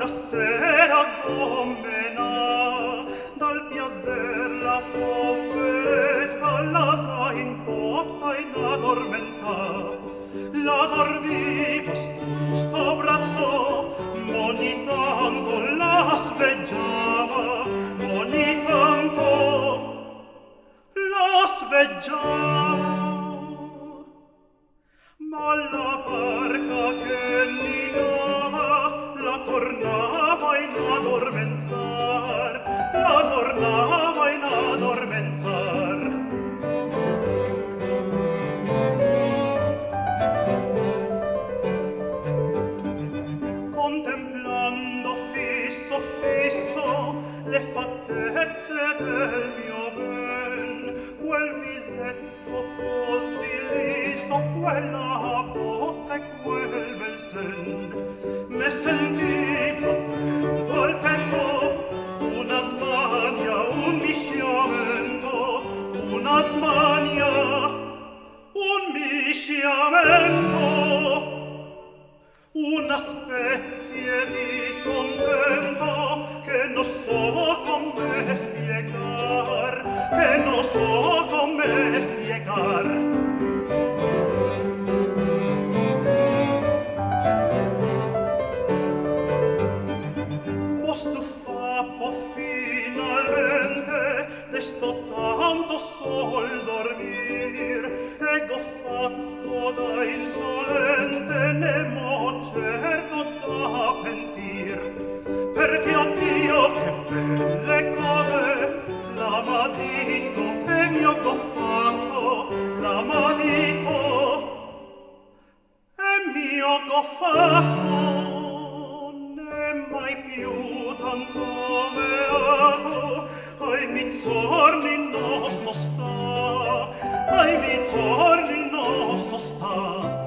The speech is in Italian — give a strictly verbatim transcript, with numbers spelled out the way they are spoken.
la sera domena, dal piacer la povertà la sa in potta in addormenza. La dormiva sto braccio, ogni tanto la sveggiava, ogni tanto la sveggiava. Ma la barca che minava la tornava in addormenzar, la tornava in addormenzar. Contemplando fisso fisso le fattezze del mio ben, quel visetto così liso, quella bocca e quel bel sen, me sentiva tutto il petto una smania, un mischiamento, una smania, un mischiamento, una spezie di contento che non so come spiegar, che non so come spiegar. Ho stufato finalmente de sto tanto sol dormir, e go fatto da insolente ne mo certo da pentir, perché oddio che belle cose la m'ha dito e mio go fatto, la m'ha dito e mio go fatto, né mai più tanto beato, ai mi zorni non so sta, ai mi zorni non so sta.